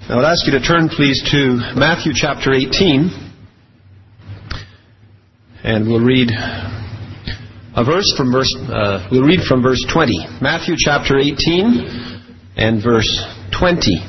I would ask you to turn, please, to Matthew chapter 18, and we'll read from verse 20. Matthew chapter 18 and verse 20.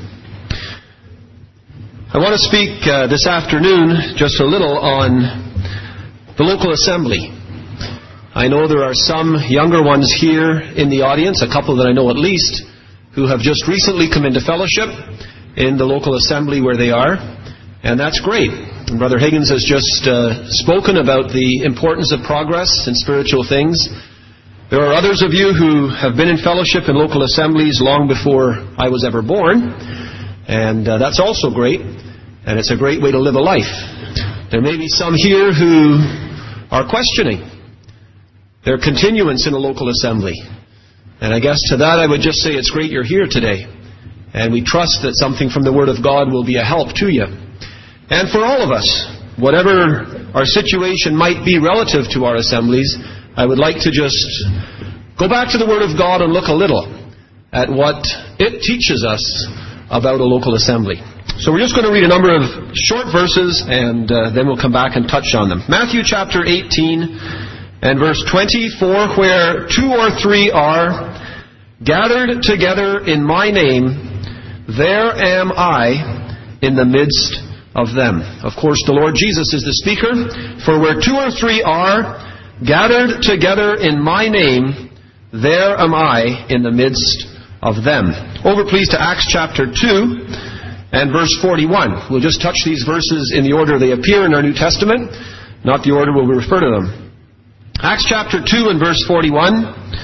I want to speak this afternoon just a little on the local assembly. I know there are some younger ones here in the audience, a couple that I know at least, who have just recently come into fellowship in the local assembly where they are, and that's great. And Brother Higgins has just spoken about the importance of progress in spiritual things. There are others of you who have been in fellowship in local assemblies long before I was ever born, and that's also great, and it's a great way to live a life. There may be some here who are questioning their continuance in a local assembly, and I guess to that I would just say it's great you're here today. And we trust that something from the Word of God will be a help to you. And for all of us, whatever our situation might be relative to our assemblies, I would like to just go back to the Word of God and look a little at what it teaches us about a local assembly. So we're just going to read a number of short verses, and then we'll come back and touch on them. Matthew chapter 18 and verse 20, "For where 2 or 3 are gathered together in my name, there am I in the midst of them." Of course, the Lord Jesus is the speaker. "For where 2 or 3 are gathered together in my name, there am I in the midst of them." Over, please, to Acts chapter 2 and verse 41. We'll just touch these verses in the order they appear in our New Testament, not the order we'll refer to them. Acts chapter 2 and verse 41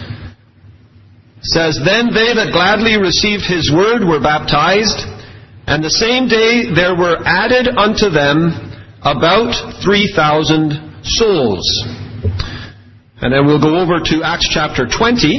says, "Then they that gladly received his word were baptized, and the same day there were added unto them about 3,000 souls." And then we'll go over to Acts chapter 20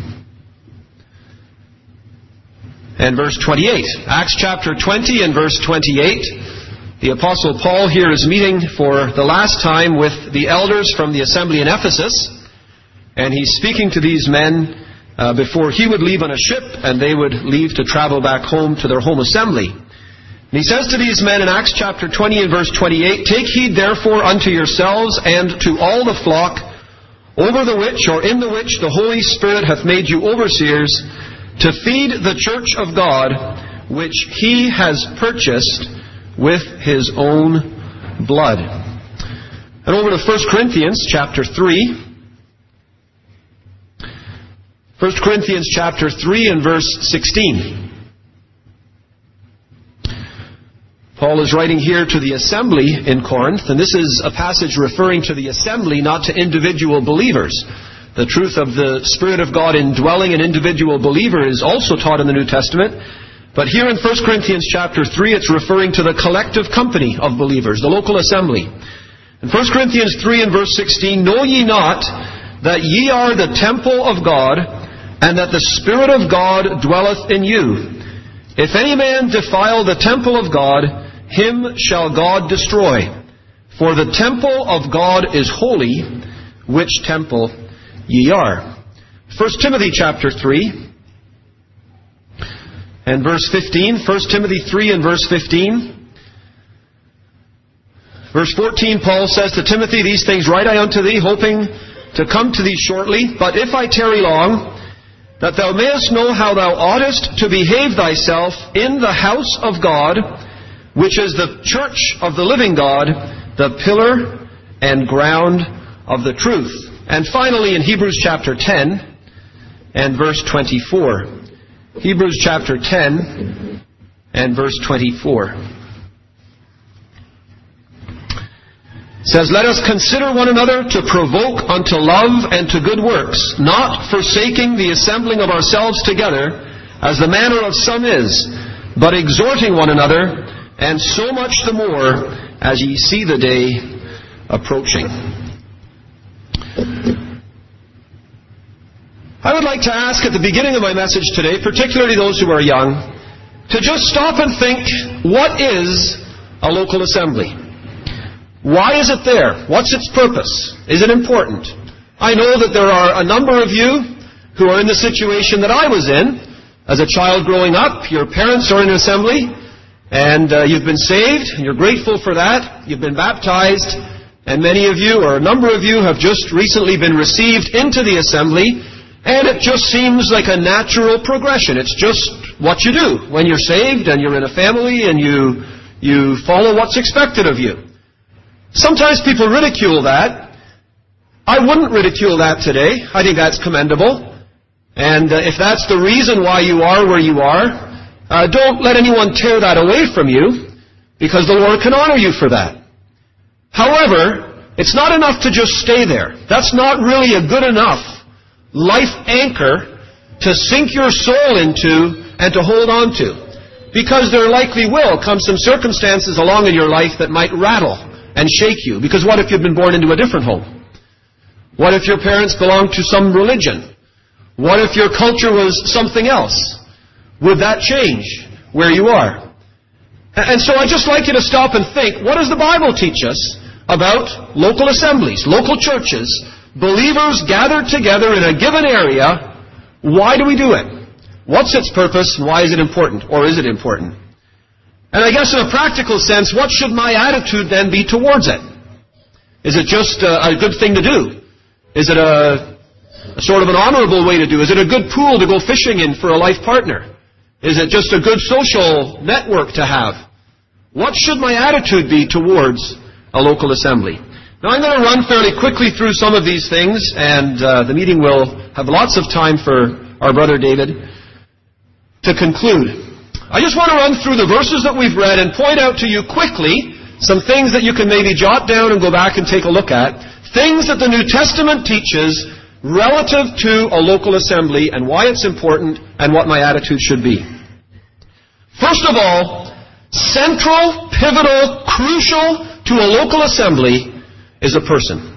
and verse 28. Acts chapter 20 and verse 28. The Apostle Paul here is meeting for the last time with the elders from the assembly in Ephesus, and he's speaking to these men before he would leave on a ship and they would leave to travel back home to their home assembly. And he says to these men in Acts chapter 20 and verse 28, "Take heed therefore unto yourselves and to all the flock, over the which or in the which the Holy Spirit hath made you overseers, to feed the church of God, which he has purchased with his own blood." And over to 1 Corinthians chapter 3. 1 Corinthians chapter 3 and verse 16. Paul is writing here to the assembly in Corinth, and this is a passage referring to the assembly, not to individual believers. The truth of the Spirit of God indwelling an individual believer is also taught in the New Testament, but here in 1 Corinthians chapter 3 it's referring to the collective company of believers, the local assembly. In 1 Corinthians 3 and verse 16, "Know ye not that ye are the temple of God, and that the Spirit of God dwelleth in you? If any man defile the temple of God, him shall God destroy. For the temple of God is holy, which temple ye are." 1 Timothy chapter 3 and verse 15. 1 Timothy 3 and verse 15. Verse 14, Paul says to Timothy, "These things write I unto thee, hoping to come to thee shortly. But if I tarry long, that thou mayest know how thou oughtest to behave thyself in the house of God, which is the church of the living God, the pillar and ground of the truth." And finally in Hebrews chapter 10 and verse 24. Hebrews chapter 10 and verse 24. It says, "Let us consider one another to provoke unto love and to good works, not forsaking the assembling of ourselves together, as the manner of some is, but exhorting one another, and so much the more as ye see the day approaching." I would like to ask at the beginning of my message today, particularly those who are young, to just stop and think, what is a local assembly? Why is it there? What's its purpose? Is it important? I know that there are a number of you who are in the situation that I was in. As a child growing up, your parents are in an assembly, And you've been saved, and you're grateful for that. You've been baptized, and many of you, or a number of you, have just recently been received into the assembly, and it just seems like a natural progression. It's just what you do when you're saved and you're in a family and you follow what's expected of you. Sometimes people ridicule that. I wouldn't ridicule that today. I think that's commendable. And if that's the reason why you are where you are, don't let anyone tear that away from you, because the Lord can honor you for that. However, it's not enough to just stay there. That's not really a good enough life anchor to sink your soul into and to hold on to. Because there likely will come some circumstances along in your life that might rattle and shake you. Because what if you've been born into a different home? What if your parents belonged to some religion? What if your culture was something else? Would that change where you are? And so I'd just like you to stop and think, what does the Bible teach us about local assemblies, local churches, believers gathered together in a given area? Why do we do it? What's its purpose, and why is it important? Or is it important? And I guess in a practical sense, what should my attitude then be towards it? Is it just a good thing to do? Is it a sort of an honorable way to do? Is it a good pool to go fishing in for a life partner? Is it just a good social network to have? What should my attitude be towards a local assembly? Now I'm going to run fairly quickly through some of these things, and the meeting will have lots of time for our brother David to conclude. I just want to run through the verses that we've read and point out to you quickly some things that you can maybe jot down and go back and take a look at. Things that the New Testament teaches relative to a local assembly and why it's important and what my attitude should be. First of all, central, pivotal, crucial to a local assembly is a person.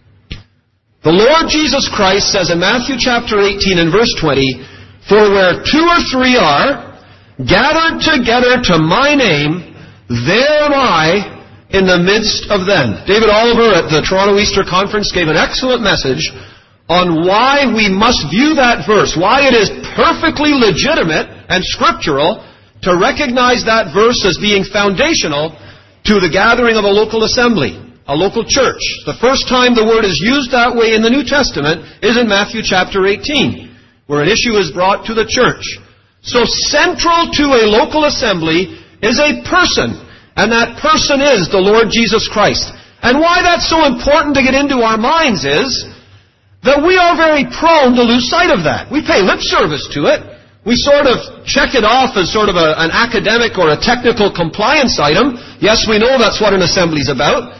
The Lord Jesus Christ says in Matthew chapter 18 and verse 20, "For where 2 or 3 are gathered together to my name, there am I in the midst of them." David Oliver at the Toronto Easter Conference gave an excellent message on why we must view that verse, why it is perfectly legitimate and scriptural to recognize that verse as being foundational to the gathering of a local assembly, a local church. The first time the word is used that way in the New Testament is in Matthew chapter 18, where an issue is brought to the church. So central to a local assembly is a person, and that person is the Lord Jesus Christ. And why that's so important to get into our minds is that we are very prone to lose sight of that. We pay lip service to it. We sort of check it off as sort of an academic or a technical compliance item. Yes, we know that's what an assembly is about.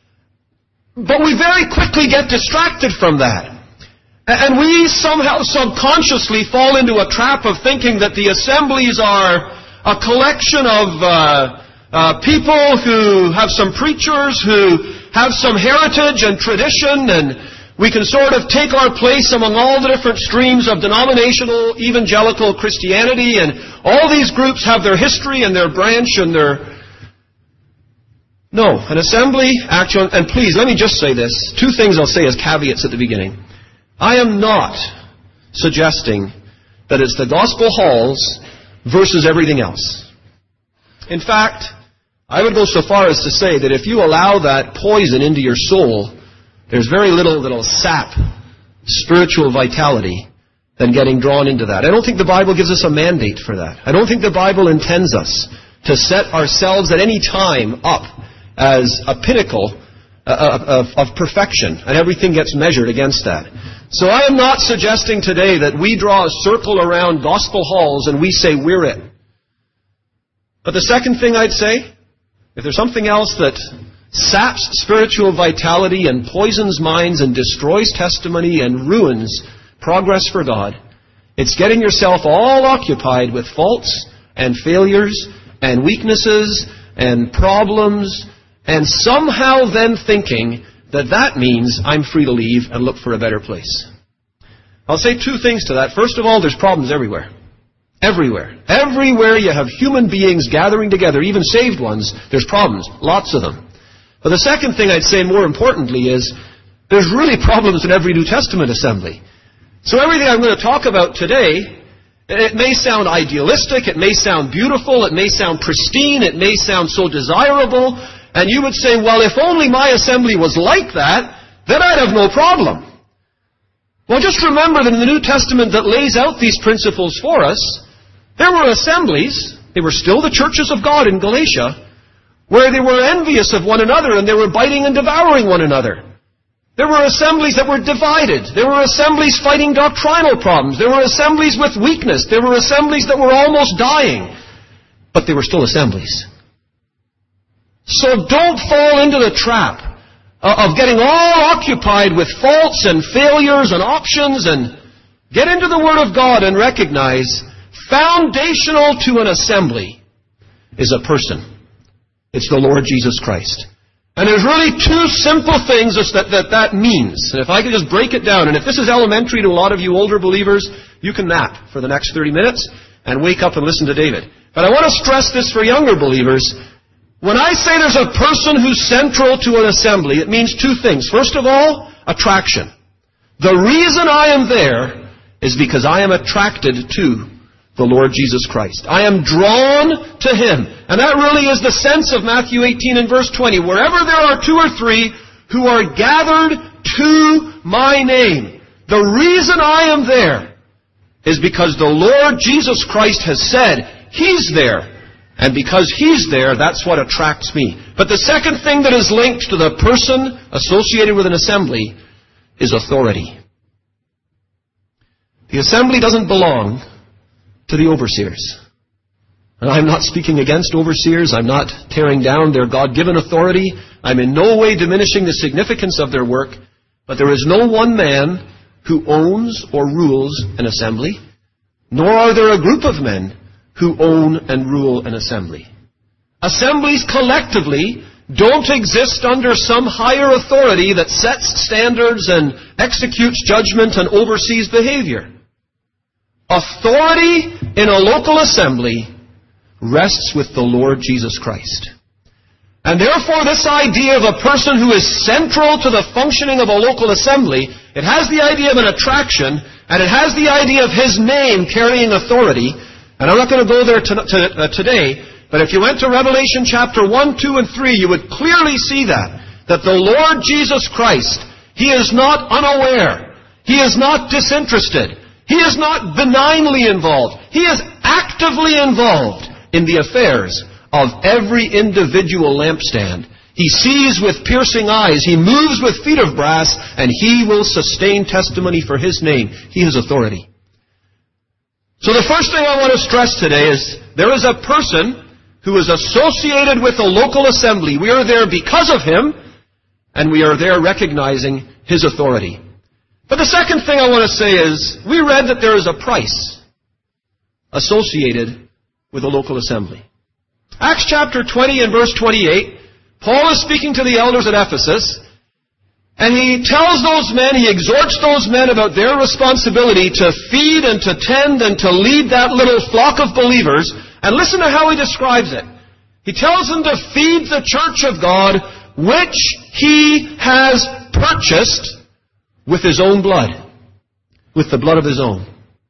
But we very quickly get distracted from that. And we somehow subconsciously fall into a trap of thinking that the assemblies are a collection of people who have some preachers, who have some heritage and tradition, and we can sort of take our place among all the different streams of denominational evangelical Christianity, and all these groups have their history and their branch and their... No, an assembly, actual, and please, let me just say this. 2 things I'll say as caveats at the beginning. I am not suggesting that it's the gospel halls versus everything else. In fact, I would go so far as to say that if you allow that poison into your soul, there's very little that'll sap spiritual vitality than getting drawn into that. I don't think the Bible gives us a mandate for that. I don't think the Bible intends us to set ourselves at any time up as a pinnacle of perfection, and everything gets measured against that. So I am not suggesting today that we draw a circle around gospel halls and we say we're it. But the second thing I'd say, if there's something else that saps spiritual vitality and poisons minds and destroys testimony and ruins progress for God, it's getting yourself all occupied with faults and failures and weaknesses and problems, and somehow then thinking that that means I'm free to leave and look for a better place. I'll say 2 things to that. First of all, there's problems everywhere. Everywhere. Everywhere you have human beings gathering together, even saved ones, there's problems. Lots of them. But the second thing I'd say more importantly is there's really problems in every New Testament assembly. So everything I'm going to talk about today It may sound idealistic, it may sound beautiful, it may sound pristine, it may sound so desirable, and you would say, well, if only my assembly was like that, then I'd have no problem. Well, just remember that in the New Testament that lays out these principles for us, there were assemblies, they were still the churches of God in Galatia, where they were envious of one another and they were biting and devouring one another. There were assemblies that were divided. There were assemblies fighting doctrinal problems. There were assemblies with weakness. There were assemblies that were almost dying. But they were still assemblies. So don't fall into the trap of getting all occupied with faults and failures and options, and get into the Word of God and recognize foundational to an assembly is a person. It's the Lord Jesus Christ. And there's really two simple things that means. And if I could just break it down, and if this is elementary to a lot of you older believers, you can nap for the next 30 minutes and wake up and listen to David. But I want to stress this for younger believers. When I say there's a person who's central to an assembly, it means two things. First of all, attraction. The reason I am there is because I am attracted to the Lord Jesus Christ. I am drawn to Him. And that really is the sense of Matthew 18 and verse 20. Wherever there are two or three who are gathered to my name, the reason I am there is because the Lord Jesus Christ has said He's there. And because He's there, that's what attracts me. But the second thing that is linked to the person associated with an assembly is authority. The assembly doesn't belong to the overseers. And I'm not speaking against overseers. I'm not tearing down their God-given authority. I'm in no way diminishing the significance of their work. But there is no one man who owns or rules an assembly, nor are there a group of men who own and rule an assembly. Assemblies collectively don't exist under some higher authority that sets standards and executes judgment and oversees behavior. Authority in a local assembly rests with the Lord Jesus Christ. And therefore, this idea of a person who is central to the functioning of a local assembly, it has the idea of an attraction, and it has the idea of His name carrying authority. And I'm not going to go there today, but if you went to Revelation chapter 1, 2, and 3, you would clearly see that the Lord Jesus Christ, He is not unaware. He is not disinterested. He is not benignly involved. He is actively involved in the affairs of every individual lampstand. He sees with piercing eyes. He moves with feet of brass, and He will sustain testimony for His name. He has authority. So the first thing I want to stress today is there is a person who is associated with a local assembly. We are there because of Him, and we are there recognizing His authority. But the second thing I want to say is, we read that there is a price associated with a local assembly. Acts chapter 20 and verse 28, Paul is speaking to the elders at Ephesus, and he tells those men, he exhorts those men about their responsibility to feed and to tend and to lead that little flock of believers. And listen to how he describes it. He tells them to feed the church of God, which He has purchased with His own blood, with the blood of His own.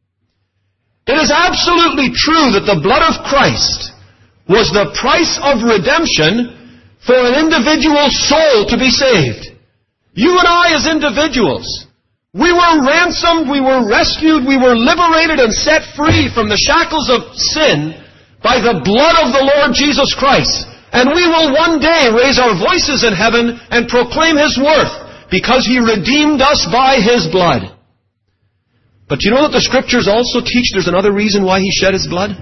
It is absolutely true that the blood of Christ was the price of redemption for an individual soul to be saved. You and I as individuals, we were ransomed, we were rescued, we were liberated and set free from the shackles of sin by the blood of the Lord Jesus Christ. And we will one day raise our voices in heaven and proclaim His worth, because He redeemed us by His blood. But you know that the Scriptures also teach there's another reason why He shed His blood?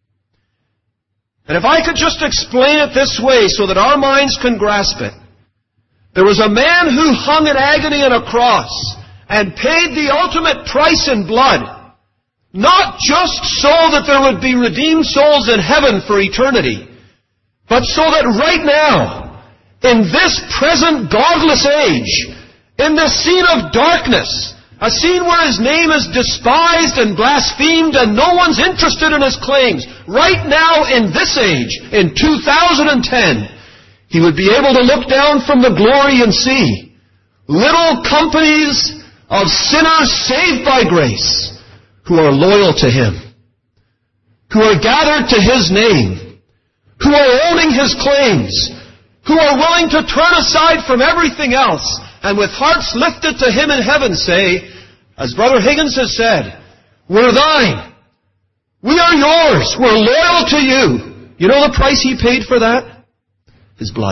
And if I could just explain it this way so that our minds can grasp it. There was a man who hung in agony on a cross and paid the ultimate price in blood. Not just so that there would be redeemed souls in heaven for eternity, but so that right now, in this present godless age, in this scene of darkness, a scene where His name is despised and blasphemed and no one's interested in His claims, right now in this age, in 2010, He would be able to look down from the glory and see little companies of sinners saved by grace who are loyal to Him who are gathered to His name, who are owning His claims, who are willing to turn aside from everything else, and with hearts lifted to Him in heaven say, as Brother Higgins has said, we're thine. We are yours. We're loyal to you. You know the price He paid for that? His blood.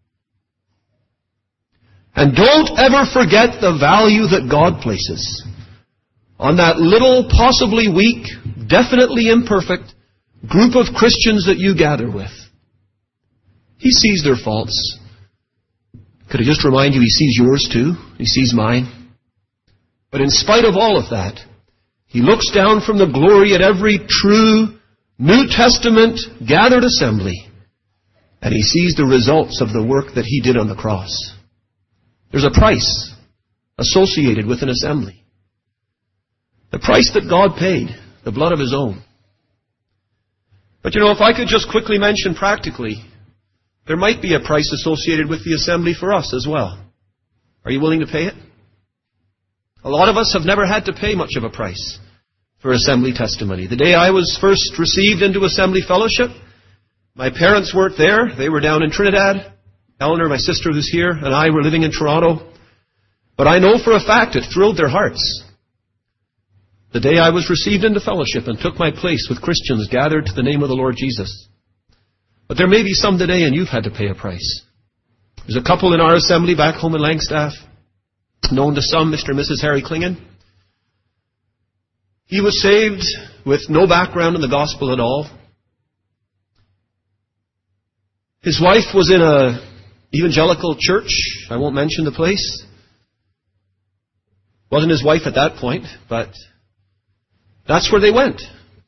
And don't ever forget the value that God places on that little, possibly weak, definitely imperfect group of Christians that you gather with. He sees their faults. Could I just remind you, He sees yours too? He sees mine. But in spite of all of that, He looks down from the glory at every true New Testament gathered assembly, and He sees the results of the work that He did on the cross. There's a price associated with an assembly. The price that God paid, the blood of His own. But you know, if I could just quickly mention practically, there might be a price associated with the assembly for us as well. Are you willing to pay it? A lot of us have never had to pay much of a price for assembly testimony. The day I was first received into assembly fellowship, my parents weren't there. They were down in Trinidad. Eleanor, my sister who's here, and I were living in Toronto. But I know for a fact it thrilled their hearts the day I was received into fellowship and took my place with Christians gathered to the name of the Lord Jesus. But there may be some today and you've had to pay a price. There's a couple in our assembly back home in Langstaff, known to some, Mr. and Mrs. Harry Klingen. He was saved with no background in the gospel at all. His wife was in an evangelical church. I won't mention the place. Wasn't his wife at that point, but that's where they went.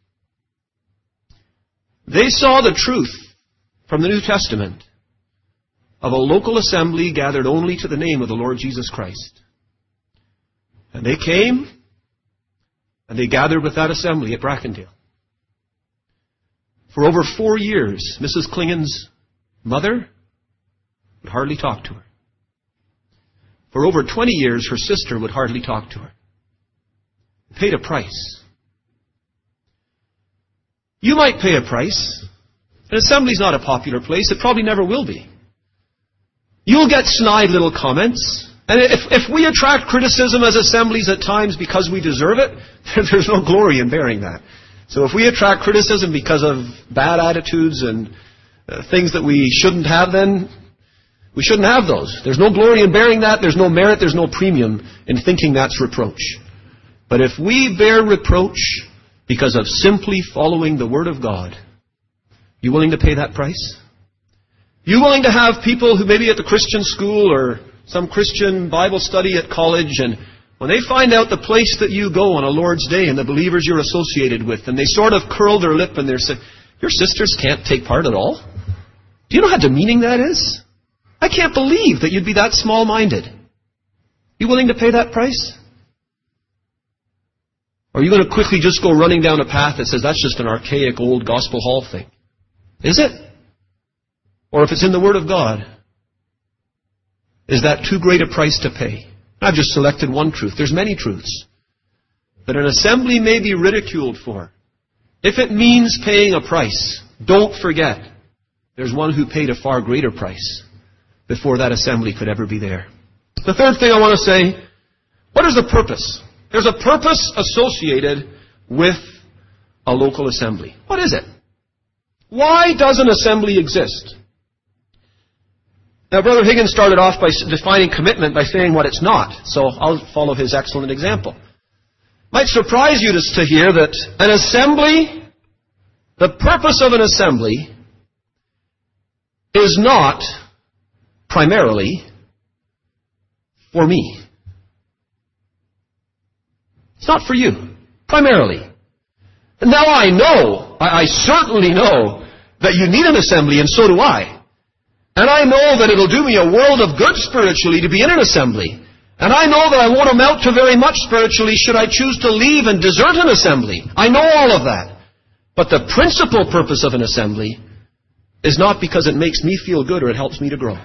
They saw the truth from the New Testament of a local assembly gathered only to the name of the Lord Jesus Christ. And they came and they gathered with that assembly at Brackendale. For over 4 years, Mrs. Klingen's mother would hardly talk to her. For over 20 years, her sister would hardly talk to her. Paid a price. You might pay a price. An assembly's not a popular place. It probably never will be. You'll get snide little comments. And if we attract criticism as assemblies at times because we deserve it, there's no glory in bearing that. So if we attract criticism because of bad attitudes and things that we shouldn't have, then we shouldn't have those. There's no glory in bearing that. There's no merit. There's no premium in thinking that's reproach. But if we bear reproach because of simply following the Word of God, you willing to pay that price? You willing to have people who maybe at the Christian school or some Christian Bible study at college, and when they find out the place that you go on a Lord's Day and the believers you're associated with, and they sort of curl their lip and they're saying, your sisters can't take part at all? Do you know how demeaning that is? I can't believe that you'd be that small-minded. You willing to pay that price? Or are you going to quickly just go running down a path that says that's just an archaic old gospel hall thing? Is it? Or if it's in the Word of God, is that too great a price to pay? I've just selected one truth. There's many truths that an assembly may be ridiculed for. If it means paying a price, don't forget, there's one who paid a far greater price before that assembly could ever be there. The third thing I want to say, what is the purpose? There's a purpose associated with a local assembly. What is it? Why does an assembly exist? Now, Brother Higgins started off by defining commitment by saying what it's not, so I'll follow his excellent example. Might surprise you to hear that an assembly, the purpose of an assembly, is not primarily for me. It's not for you, primarily. And now I certainly know that you need an assembly, and so do I. And I know that it'll do me a world of good spiritually to be in an assembly. And I know that I won't amount to very much spiritually should I choose to leave and desert an assembly. I know all of that. But the principal purpose of an assembly is not because it makes me feel good or it helps me to grow.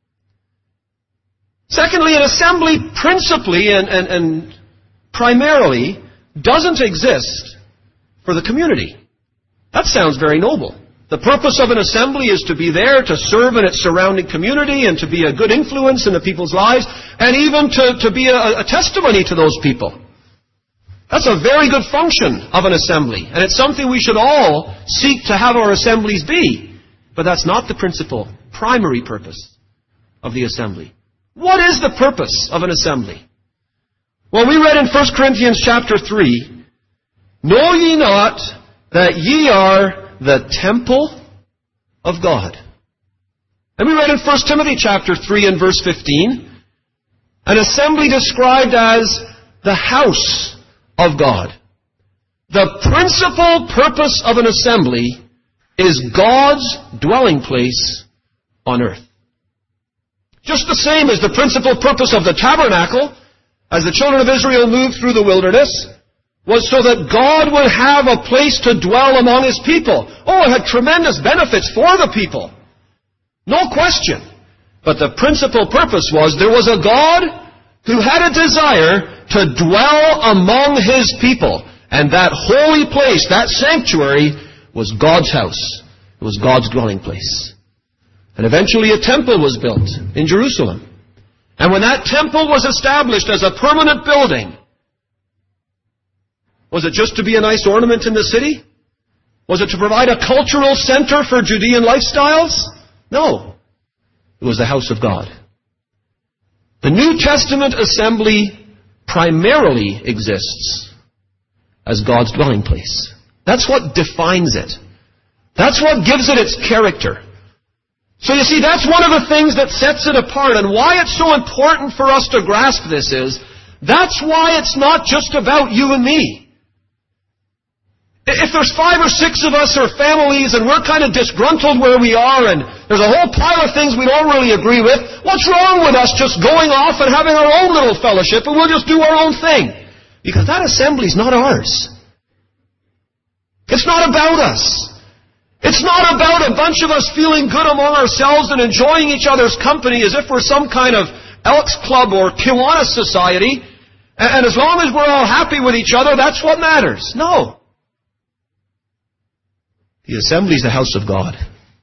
Secondly, an assembly principally and primarily doesn't exist for the community. That sounds very noble. The purpose of an assembly is to be there to serve in its surrounding community and to be a good influence in the people's lives, and even to be a testimony to those people. That's a very good function of an assembly, and it's something we should all seek to have our assemblies be. But that's not the principal, primary purpose of the assembly. What is the purpose of an assembly? Well, we read in 1 Corinthians chapter 3, "Know ye not that ye are the temple of God?" And we read in 1 Timothy chapter 3 and verse 15, an assembly described as the house of God. The principal purpose of an assembly is God's dwelling place on earth. Just the same as the principal purpose of the tabernacle, as the children of Israel moved through the wilderness, was so that God would have a place to dwell among His people. Oh, it had tremendous benefits for the people. No question. But the principal purpose was there was a God who had a desire to dwell among His people. And that holy place, that sanctuary, was God's house. It was God's dwelling place. And eventually a temple was built in Jerusalem. And when that temple was established as a permanent building, was it just to be a nice ornament in the city? Was it to provide a cultural center for Judean lifestyles? No. It was the house of God. The New Testament assembly primarily exists as God's dwelling place. That's what defines it. That's what gives it its character. So you see, that's one of the things that sets it apart, and why it's so important for us to grasp this is, that's why it's not just about you and me. If there's 5 or 6 of us or families and we're kind of disgruntled where we are and there's a whole pile of things we don't really agree with, what's wrong with us just going off and having our own little fellowship and we'll just do our own thing? Because that assembly's not ours. It's not about us. It's not about a bunch of us feeling good among ourselves and enjoying each other's company as if we're some kind of Elks Club or Kiwanis Society, and as long as we're all happy with each other, that's what matters. No. The assembly is the house of God.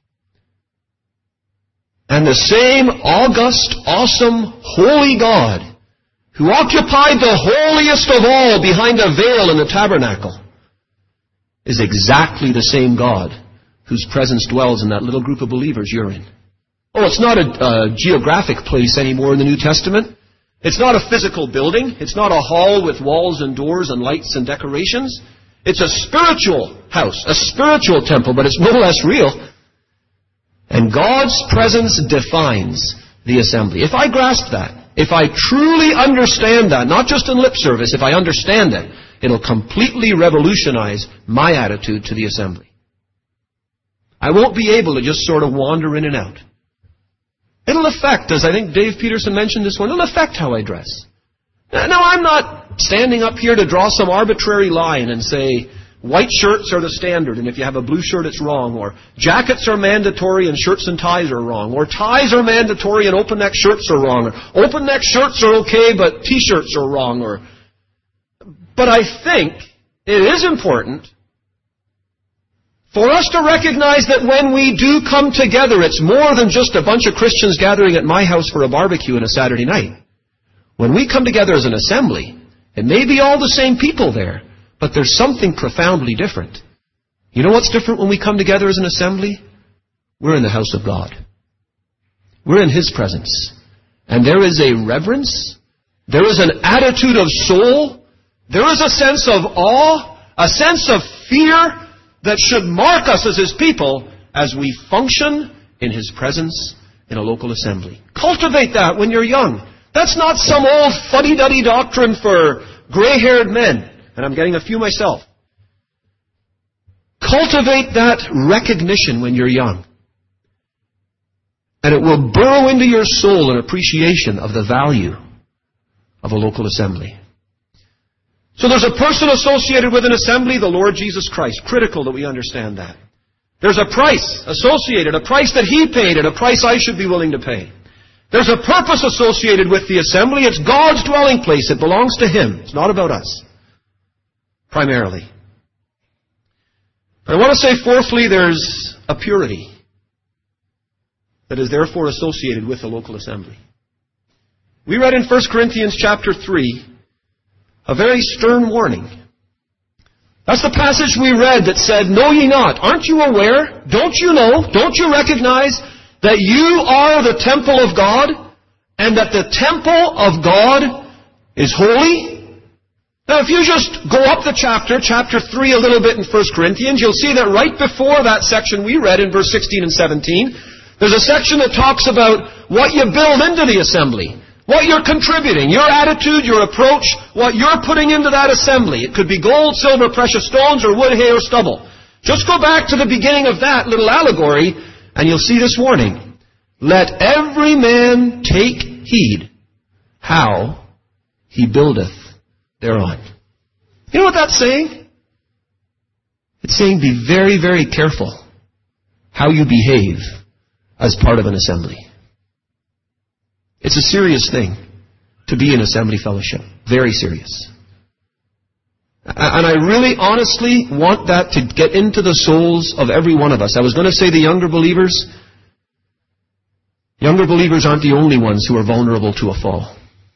And the same august, awesome, holy God who occupied the holiest of all behind a veil in the tabernacle is exactly the same God whose presence dwells in that little group of believers you're in. Oh, it's not a geographic place anymore in the New Testament. It's not a physical building. It's not a hall with walls and doors and lights and decorations. It's a spiritual house, a spiritual temple, but it's no less real. And God's presence defines the assembly. If I grasp that, if I truly understand that, not just in lip service, if I understand it, it'll completely revolutionize my attitude to the assembly. I won't be able to just sort of wander in and out. It'll affect, as I think Dave Peterson mentioned this one, it'll affect how I dress. Now, I'm not standing up here to draw some arbitrary line and say, white shirts are the standard, and if you have a blue shirt, it's wrong, or jackets are mandatory and shirts and ties are wrong, or ties are mandatory and open-neck shirts are wrong, or open-neck shirts are okay, but T-shirts are wrong. But I think it is important for us to recognize that when we do come together, it's more than just a bunch of Christians gathering at my house for a barbecue on a Saturday night. When we come together as an assembly, it may be all the same people there, but there's something profoundly different. You know what's different when we come together as an assembly? We're in the house of God. We're in His presence. And there is a reverence. There is an attitude of soul. There is a sense of awe, a sense of fear that should mark us as His people as we function in His presence in a local assembly. Cultivate that when you're young. That's not some old fuddy-duddy doctrine for gray-haired men. And I'm getting a few myself. Cultivate that recognition when you're young. And it will burrow into your soul an appreciation of the value of a local assembly. So there's a person associated with an assembly, the Lord Jesus Christ. Critical that we understand that. There's a price associated, a price that He paid and a price I should be willing to pay. There's a purpose associated with the assembly. It's God's dwelling place. It belongs to Him. It's not about us. Primarily. I want to say, fourthly, there's a purity that is therefore associated with the local assembly. We read in 1 Corinthians chapter 3 a very stern warning. That's the passage we read that said, "Know ye not? Aren't you aware? Don't you know? Don't you recognize that you are the temple of God, and that the temple of God is holy?" Now, if you just go up the chapter 3 a little bit in 1 Corinthians, you'll see that right before that section we read in verse 16 and 17, there's a section that talks about what you build into the assembly, what you're contributing, your attitude, your approach, what you're putting into that assembly. It could be gold, silver, precious stones, or wood, hay, or stubble. Just go back to the beginning of that little allegory, and you'll see this warning. Let every man take heed how he buildeth thereon. You know what that's saying? It's saying be very, very careful how you behave as part of an assembly. It's a serious thing to be in assembly fellowship. Very serious. And I really honestly want that to get into the souls of every one of us. I was going to say the younger believers. Younger believers aren't the only ones who are vulnerable to a fall.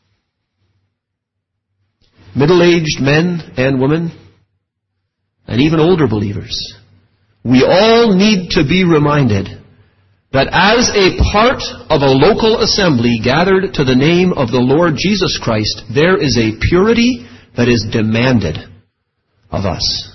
Middle-aged men and women, and even older believers, we all need to be reminded that as a part of a local assembly gathered to the name of the Lord Jesus Christ, there is a purity that is demanded of us.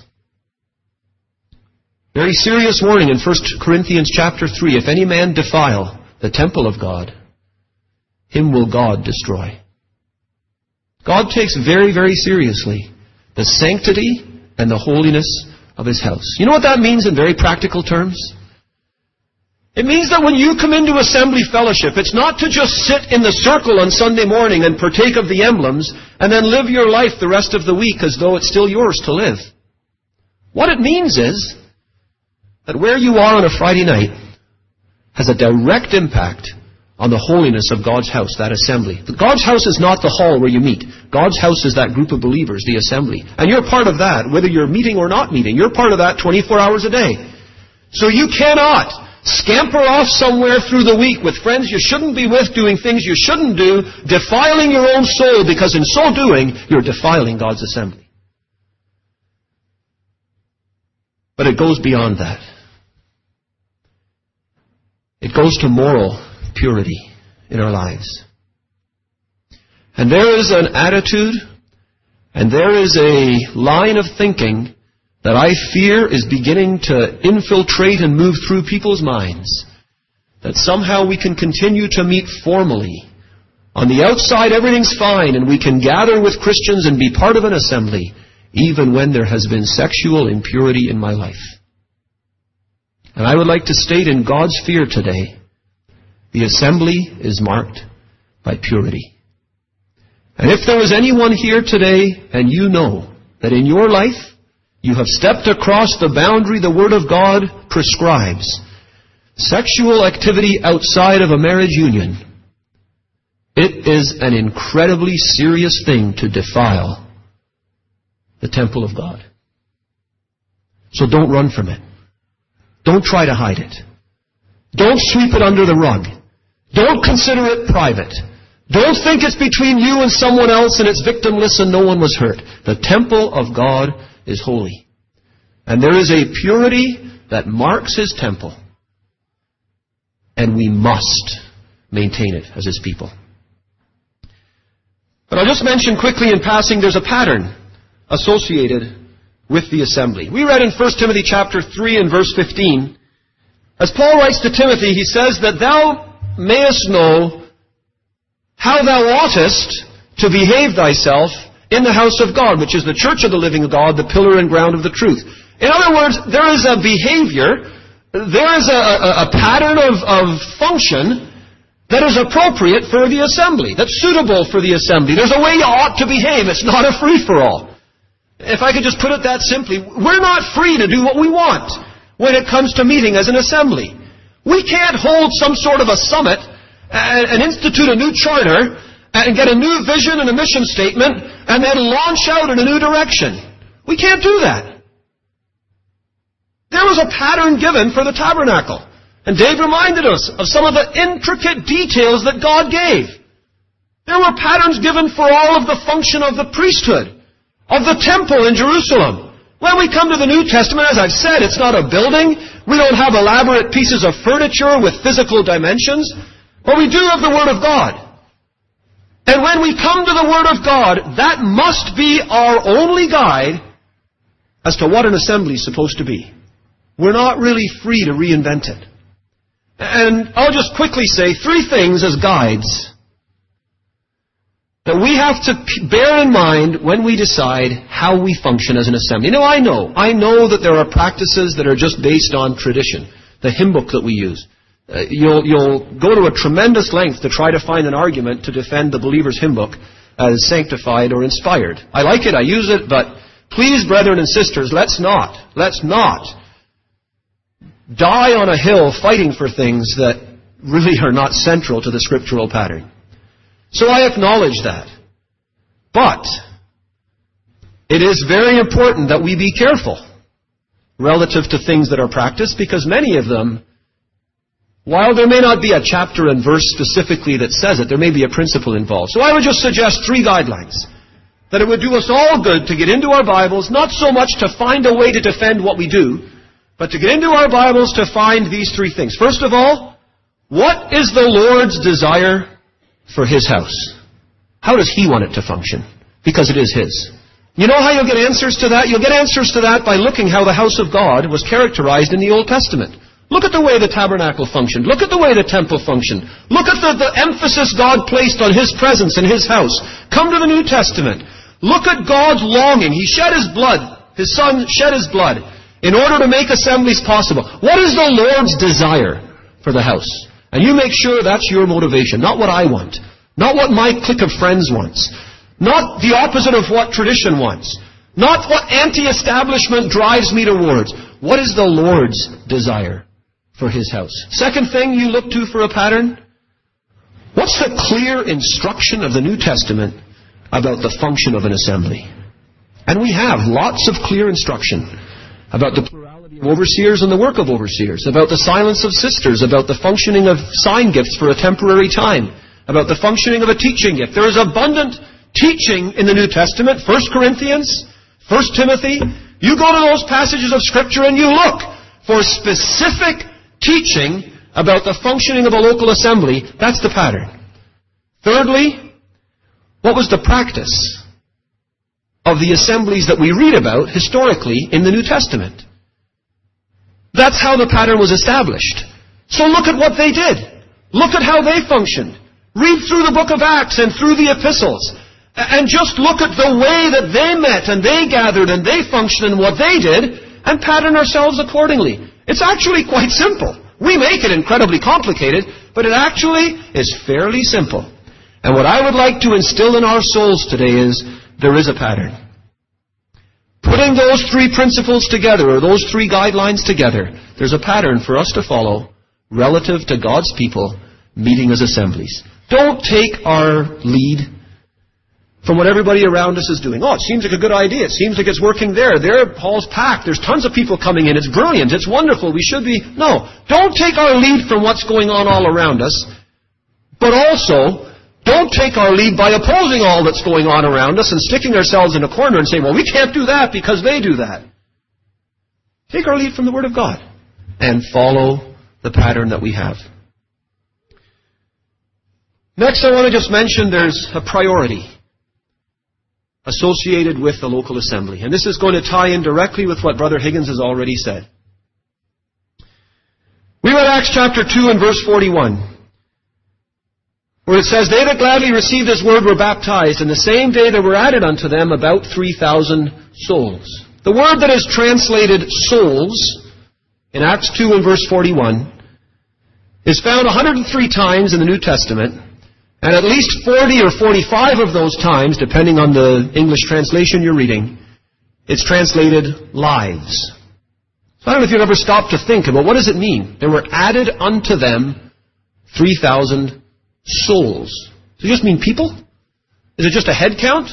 Very serious warning in 1 Corinthians chapter 3. If any man defile the temple of God, him will God destroy. God takes very, very seriously the sanctity and the holiness of His house. You know what that means in very practical terms? It means that when you come into assembly fellowship, it's not to just sit in the circle on Sunday morning and partake of the emblems and then live your life the rest of the week as though it's still yours to live. What it means is that where you are on a Friday night has a direct impact on the holiness of God's house, that assembly. God's house is not the hall where you meet. God's house is that group of believers, the assembly. And you're part of that, whether you're meeting or not meeting. You're part of that 24 hours a day. So you cannot scamper off somewhere through the week with friends you shouldn't be with, doing things you shouldn't do, defiling your own soul, because in so doing, you're defiling God's assembly. But it goes beyond that. It goes to moral purity in our lives. And there is an attitude and there is a line of thinking that I fear is beginning to infiltrate and move through people's minds, that somehow we can continue to meet formally. On the outside, everything's fine, and we can gather with Christians and be part of an assembly, even when there has been sexual impurity in my life. And I would like to state in God's fear today, the assembly is marked by purity. And if there is anyone here today and you know that in your life you have stepped across the boundary the Word of God prescribes, sexual activity outside of a marriage union, it is an incredibly serious thing to defile the temple of God. So don't run from it. Don't try to hide it. Don't sweep it under the rug. Don't consider it private. Don't think it's between you and someone else and it's victimless and no one was hurt. The temple of God is holy. And there is a purity that marks His temple. And we must maintain it as His people. But I'll just mention quickly in passing, there's a pattern associated with the assembly. We read in 1 Timothy chapter 3 and verse 15, as Paul writes to Timothy, he says that thou mayest know how thou oughtest to behave thyself in the house of God, which is the church of the living God, the pillar and ground of the truth. In other words, there is a behavior, there is a pattern of function that is appropriate for the assembly, that's suitable for the assembly. There's a way you ought to behave. It's not a free-for-all. If I could just put it that simply, we're not free to do what we want when it comes to meeting as an assembly. We can't hold some sort of a summit and institute a new charter and get a new vision and a mission statement and then launch out in a new direction. We can't do that. There a pattern given for the tabernacle. And Dave reminded us of some of the intricate details that God gave. There were patterns given for all of the function of the priesthood, of the temple in Jerusalem. When we come to the New Testament, as I've said, it's not a building. We don't have elaborate pieces of furniture with physical dimensions. But we do have the Word of God. And when we come to the Word of God, that must be our only guide as to what an assembly is supposed to be. We're not really free to reinvent it. And I'll just quickly say 3 things as guides that we have to bear in mind when we decide how we function as an assembly. Now, I know that there are practices that are just based on tradition, the hymn book that we use. You'll go to a tremendous length to try to find an argument to defend the believer's hymn book as sanctified or inspired. I like it, I use it, but please, brethren and sisters, let's not die on a hill fighting for things that really are not central to the scriptural pattern. So I acknowledge that. But it is very important that we be careful relative to things that are practiced, because many of them, while there may not be a chapter and verse specifically that says it, there may be a principle involved. So I would just suggest 3 guidelines that it would do us all good to get into our Bibles, not so much to find a way to defend what we do, but to get into our Bibles to find these 3 things. First of all, what is the Lord's desire for His house? How does He want it to function? Because it is His. You know how you'll get answers to that? You'll get answers to that by looking how the house of God was characterized in the Old Testament. Look at the way the tabernacle functioned. Look at the way the temple functioned. Look at the emphasis God placed on His presence in His house. Come to the New Testament. Look at God's longing. He shed His blood. His Son shed His blood in order to make assemblies possible. What is the Lord's desire for the house? And you make sure that's your motivation, not what I want, not what my clique of friends wants, not the opposite of what tradition wants, not what anti-establishment drives me towards. What is the Lord's desire for His house? Second thing you look to for a pattern, what's the clear instruction of the New Testament about the function of an assembly? And we have lots of clear instruction about the plurality of overseers and the work of overseers, about the silence of sisters, about the functioning of sign gifts for a temporary time, about the functioning of a teaching gift. There is abundant teaching in the New Testament, 1 Corinthians, 1 Timothy. You go to those passages of Scripture and you look for specific teaching about the functioning of a local assembly. That's the pattern. Thirdly, what was the practice of the assemblies that we read about historically in the New Testament? That's how the pattern was established. So look at what they did. Look at how they functioned. Read through the book of Acts and through the epistles. And just look at the way that they met and they gathered and they functioned and what they did, and pattern ourselves accordingly. It's actually quite simple. We make it incredibly complicated, but it actually is fairly simple. And what I would like to instill in our souls today is there is a pattern. Putting those 3 principles together, or those 3 guidelines together, there's a pattern for us to follow relative to God's people meeting as assemblies. Don't take our lead from what everybody around us is doing. Oh, it seems like a good idea. It seems like it's working there. There, Paul's packed. There's tons of people coming in. It's brilliant. It's wonderful. We should be... No, don't take our lead from what's going on all around us, but also don't take our lead by opposing all that's going on around us and sticking ourselves in a corner and saying, well, we can't do that because they do that. Take our lead from the Word of God and follow the pattern that we have. Next, I want to just mention there's a priority associated with the local assembly. And this is going to tie in directly with what Brother Higgins has already said. We read Acts chapter 2 and verse 41. Where it says, they that gladly received His word were baptized, and the same day there were added unto them about 3,000 souls. The word that is translated souls in Acts 2 and verse 41 is found 103 times in the New Testament, and at least 40 or 45 of those times, depending on the English translation you're reading, it's translated lives. So I don't know if you've ever stopped to think about what does it mean? There were added unto them 3,000 souls. Does it just mean people? Is it just a head count?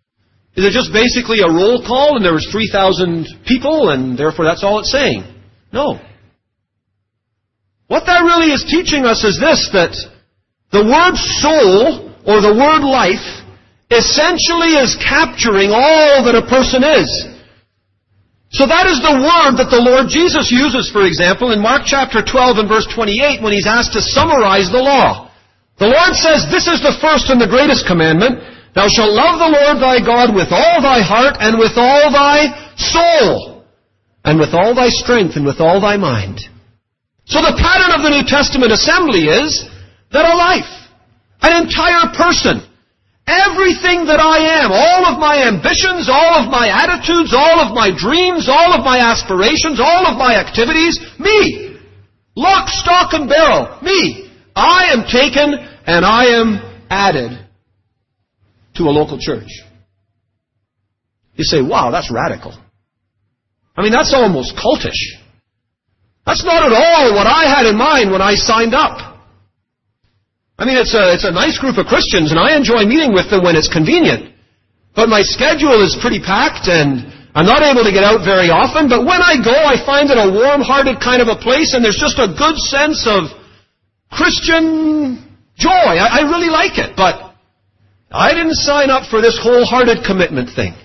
Is it just basically a roll call and there was 3,000 people and therefore that's all it's saying? No. What that really is teaching us is this, that the word soul, or the word life, essentially is capturing all that a person is. So that is the word that the Lord Jesus uses, for example, in Mark chapter 12 and verse 28 when He's asked to summarize the law. The Lord says, "This is the first and the greatest commandment. Thou shalt love the Lord thy God with all thy heart and with all thy soul and with all thy strength and with all thy mind." So the pattern of the New Testament assembly is that a life, an entire person, everything that I am, all of my ambitions, all of my attitudes, all of my dreams, all of my aspirations, all of my activities, me. Lock, stock, and barrel, me. I am taken and I am added to a local church. You say, wow, that's radical. I mean, that's almost cultish. That's not at all what I had in mind when I signed up. I mean, it's a nice group of Christians, and I enjoy meeting with them when it's convenient. But my schedule is pretty packed, and I'm not able to get out very often. But when I go, I find it a warm-hearted kind of a place, and there's just a good sense of Christian joy. I really like it, but I didn't sign up for this wholehearted commitment thing.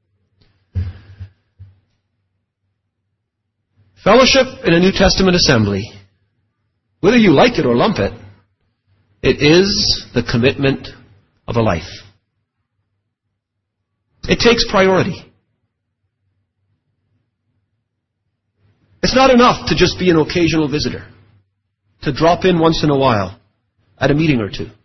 Fellowship in a New Testament assembly, whether you like it or lump it, it is the commitment of a life. It takes priority. It's not enough to just be an occasional visitor, to drop in once in a while at a meeting or two.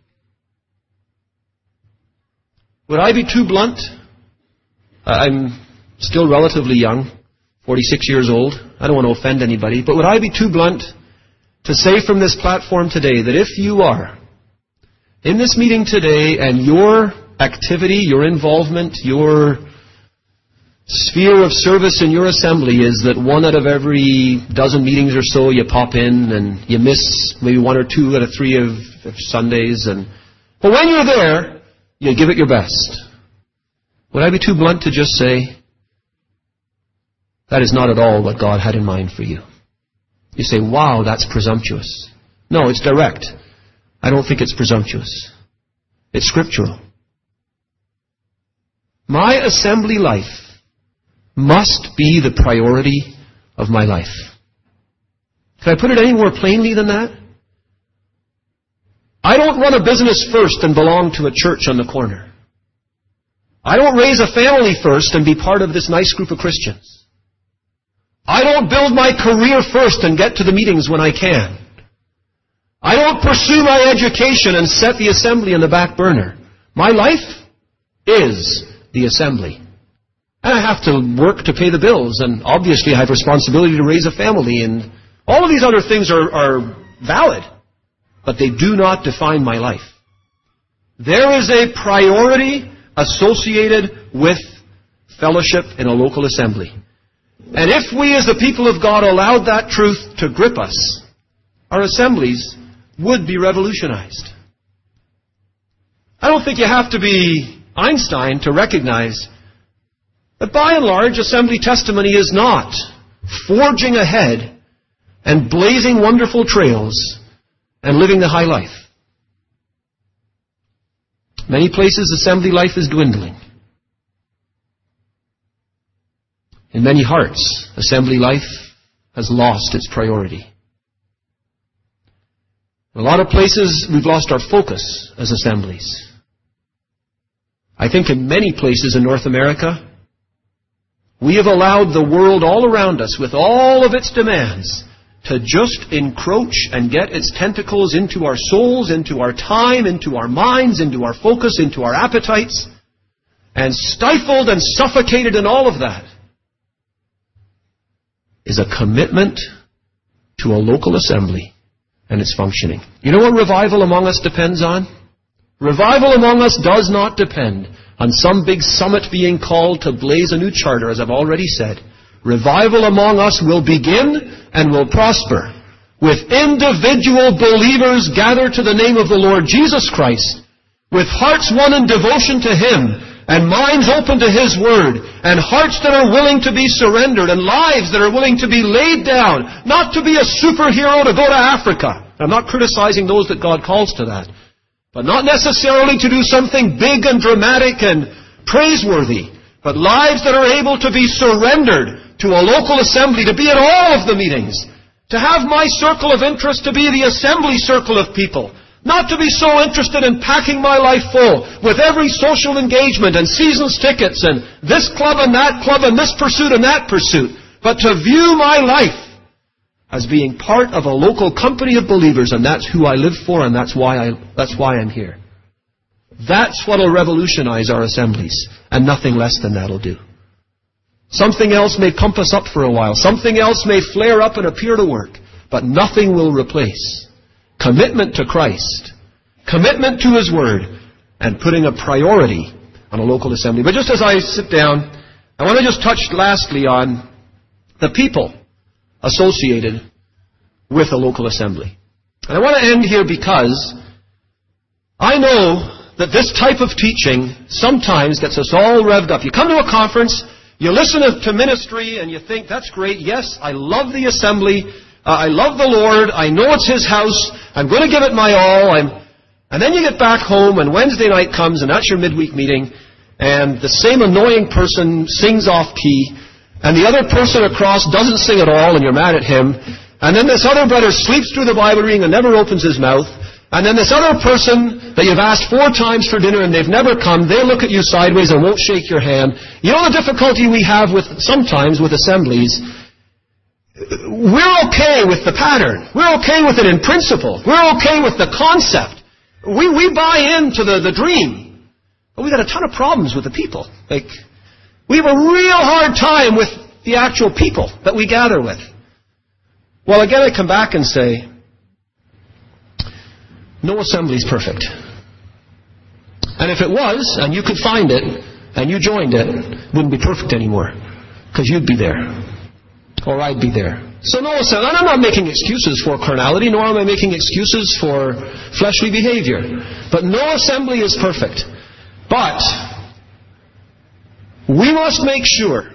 Would I be too blunt? I'm still relatively young, 46 years old. I don't want to offend anybody, but would I be too blunt to say from this platform today that if you are in this meeting today and your activity, your involvement, your sphere of service in your assembly is that 1 out of every dozen meetings or so you pop in and you miss maybe 1 or 2 out of 3 of Sundays, but when you're there, you give it your best. Would I be too blunt to just say, that is not at all what God had in mind for you? You say, wow, that's presumptuous. No, it's direct. I don't think it's presumptuous. It's scriptural. My assembly life must be the priority of my life. Can I put it any more plainly than that? I don't run a business first and belong to a church on the corner. I don't raise a family first and be part of this nice group of Christians. I don't build my career first and get to the meetings when I can. I don't pursue my education and set the assembly in the back burner. My life is the assembly. And I have to work to pay the bills, and obviously I have responsibility to raise a family, and all of these other things are valid, but they do not define my life. There is a priority associated with fellowship in a local assembly. And if we as the people of God allowed that truth to grip us, our assemblies would be revolutionized. I don't think you have to be Einstein to recognize that by and large, assembly testimony is not forging ahead and blazing wonderful trails and living the high life. Many places, assembly life is dwindling. In many hearts, assembly life has lost its priority. In a lot of places, we've lost our focus as assemblies. I think in many places in North America, we have allowed the world all around us, with all of its demands, to just encroach and get its tentacles into our souls, into our time, into our minds, into our focus, into our appetites, and stifled and suffocated in all of that is a commitment to a local assembly and its functioning. You know what revival among us depends on? Revival among us does not depend on some big summit being called to blaze a new charter, as I've already said. Revival among us will begin and will prosper with individual believers gathered to the name of the Lord Jesus Christ, with hearts one in devotion to Him, and minds open to His Word, and hearts that are willing to be surrendered, and lives that are willing to be laid down, not to be a superhero to go to Africa. I'm not criticizing those that God calls to that, but not necessarily to do something big and dramatic and praiseworthy, but lives that are able to be surrendered to a local assembly, to be at all of the meetings, to have my circle of interest to be the assembly circle of people, not to be so interested in packing my life full with every social engagement and season's tickets and this club and this pursuit and that pursuit, but to view my life as being part of a local company of believers, and that's who I live for, and that's why I'm here. That's what will revolutionize our assemblies, and nothing less than that'll do. Something else may pump us up for a while. Something else may flare up and appear to work, but nothing will replace commitment to Christ, commitment to His Word, and putting a priority on a local assembly. But just as I sit down, I want to just touch lastly on the people associated with a local assembly. And I want to end here because I know that this type of teaching sometimes gets us all revved up. You come to a conference, you listen to ministry, and you think, that's great. Yes, I love the assembly. I love the Lord. I know it's His house. I'm going to give it my all. And then you get back home, and Wednesday night comes, and that's your midweek meeting, and the same annoying person sings off key, and the other person across doesn't sing at all, and you're mad at him. And then this other brother sleeps through the Bible reading and never opens his mouth. And then this other person that you've asked 4 times for dinner and they've never come, they look at you sideways and won't shake your hand. You know the difficulty we have sometimes with assemblies? We're okay with the pattern. We're okay with it in principle. We're okay with the concept. We buy into the dream. But we've got a ton of problems with the people. We have a real hard time with the actual people that we gather with. Well, again, I come back and say, no assembly is perfect. And if it was, and you could find it, and you joined it, it wouldn't be perfect anymore. Because you'd be there. Or I'd be there. So no assembly. And I'm not making excuses for carnality, nor am I making excuses for fleshly behavior. But no assembly is perfect. But we must make sure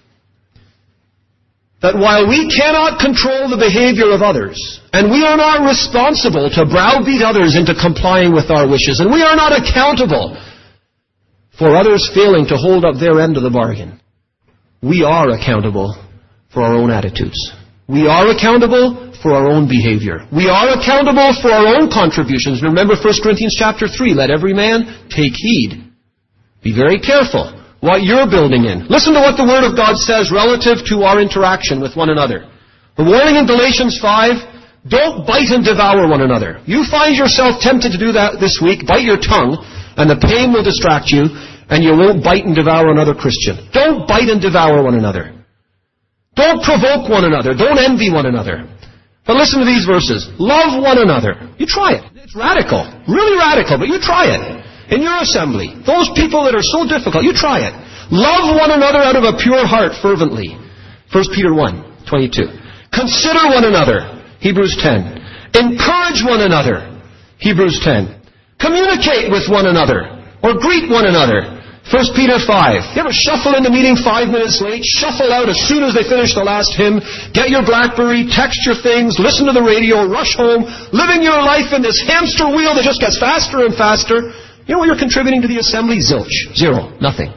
that while we cannot control the behavior of others, and we are not responsible to browbeat others into complying with our wishes, and we are not accountable for others failing to hold up their end of the bargain, we are accountable for our own attitudes. We are accountable for our own behavior. We are accountable for our own contributions. Remember 1 Corinthians chapter 3, let every man take heed. Be very careful what you're building in. Listen to what the Word of God says relative to our interaction with one another. The warning in Galatians 5, don't bite and devour one another. You find yourself tempted to do that this week, bite your tongue, and the pain will distract you, and you won't bite and devour another Christian. Don't bite and devour one another. Don't provoke one another. Don't envy one another. But listen to these verses. Love one another. You try it. It's radical. Really radical, but you try it. In your assembly, those people that are so difficult, you try it. Love one another out of a pure heart fervently. 1 Peter 1:22. Consider one another. Hebrews 10. Encourage one another. Hebrews 10. Communicate with one another, or greet one another. 1 Peter 5. You ever shuffle into meeting 5 minutes late, shuffle out as soon as they finish the last hymn, get your BlackBerry, text your things, listen to the radio, rush home, living your life in this hamster wheel that just gets faster and faster? You know what you're contributing to the assembly? Zilch. Zero. Nothing.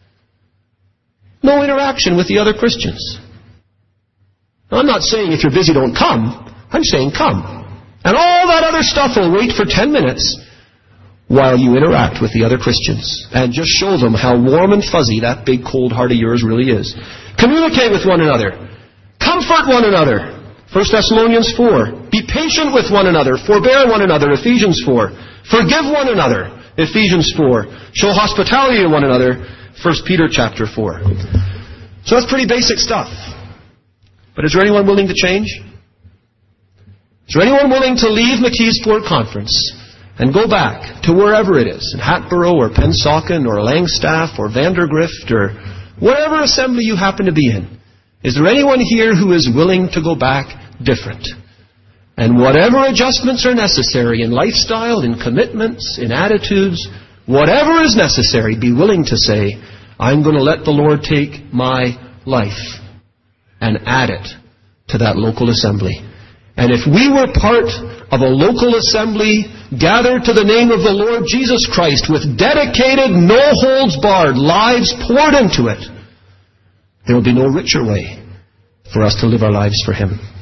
No interaction with the other Christians. Now, I'm not saying if you're busy don't come. I'm saying come. And all that other stuff will wait for 10 minutes while you interact with the other Christians. And just show them how warm and fuzzy that big cold heart of yours really is. Communicate with one another. Comfort one another. 1 Thessalonians 4. Be patient with one another. Forbear one another. Ephesians 4. Forgive one another. Ephesians 4. Show hospitality to one another. 1 Peter chapter 4. So that's pretty basic stuff. But is there anyone willing to change? Is there anyone willing to leave McKeesport Conference and go back to wherever it is, in Hatboro or Pennsauken or Langstaff or Vandergrift or whatever assembly you happen to be in? Is there anyone here who is willing to go back different? And whatever adjustments are necessary in lifestyle, in commitments, in attitudes, whatever is necessary, be willing to say, I'm going to let the Lord take my life and add it to that local assembly. And if we were part of a local assembly gathered to the name of the Lord Jesus Christ with dedicated, no-holds-barred lives poured into it, there will be no richer way for us to live our lives for Him.